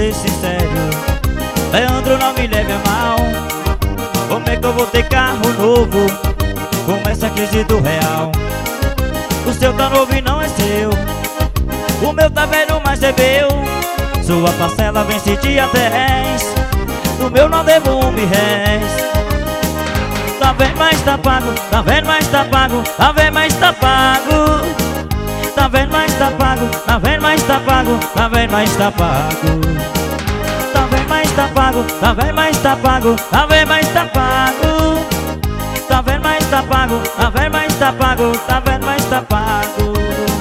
ser sincero, Leandro, não me leve a mal. Como é que eu vou ter carro novo com essa crise do real? O seu tá novo e não é seu, o meu tá velho, mas é meu. Sua parcela vence dia 10, do meu não devo R$1.000. Tá vendo, mas tá pago, tá vendo, mas tá pago, tá vendo, mas tá pago. Tá vendo, mas tá pago, tá vendo, mas tá pago, tá vendo, mas tá pago. Tá vendo, mas tá pago, tá vendo, mas tá pago, tá vendo, mas tá pago. Tá vendo, mas tá pago, tá vendo, mas tá pago, tá vendo, mas tá pago.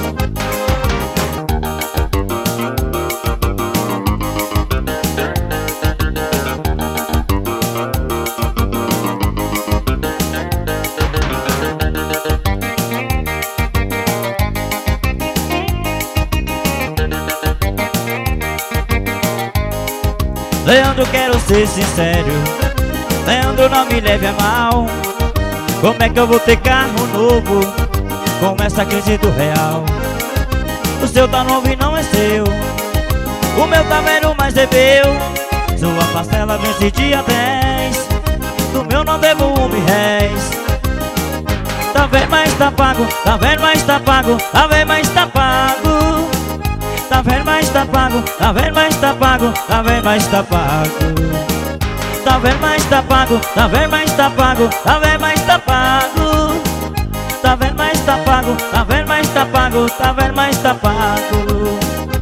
Leandro, quero ser sincero, Leandro, não me leve a mal. Como é que eu vou ter carro novo com essa crise do real? O seu tá novo e não é seu, o meu tá velho, mas é meu. Sua parcela vence dia 10, do meu não devo R$1.000. Tá vendo, mas tá pago, tá vendo, mas tá pago, tá vendo, mas tá pago. Tá vendo, mas tá pago, tá vendo, mas tá pago, tá vendo, mas tá pago. Tá vendo, mas tá pago, tá vendo, mas tá pago, tá vendo, mas tá pago. Tá vendo, mas tá pago, tá vendo, mas tá pago, tá vendo, mas tá pago.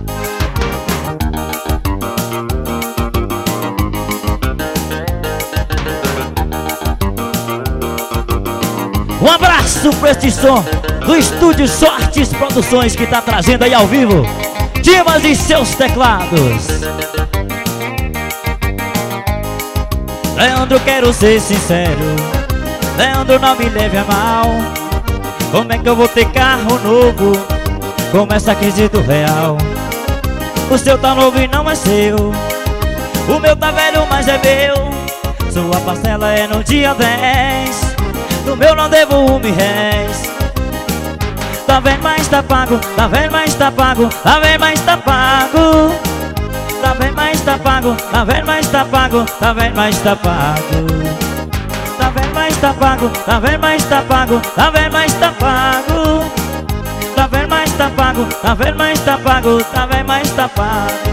Um abraço pra este som do Estúdio Sortes Produções, que tá trazendo aí ao vivo Dimas e seus teclados. Leandro, quero ser sincero, Leandro, não me leve a mal. Como é que eu vou ter carro novo com essa crise do real? O seu tá novo e não é seu, o meu tá velho, mas é meu. Sua parcela é no dia 10, do meu não devo R$1.000. Tá vendo, mas tá pago, tá vendo, mas tá pago, tá vendo, mas tá pago. Tá vendo, mas tá pago, tá vendo, mas tá pago, tá vendo, mas tá pago. Tá vendo, mas tá pago, tá vendo, mas tá pago, tá vendo, mas tá pago. Tá vendo, mas tá pago, tá vendo, mas tá pago, tá vendo, mas tá pago.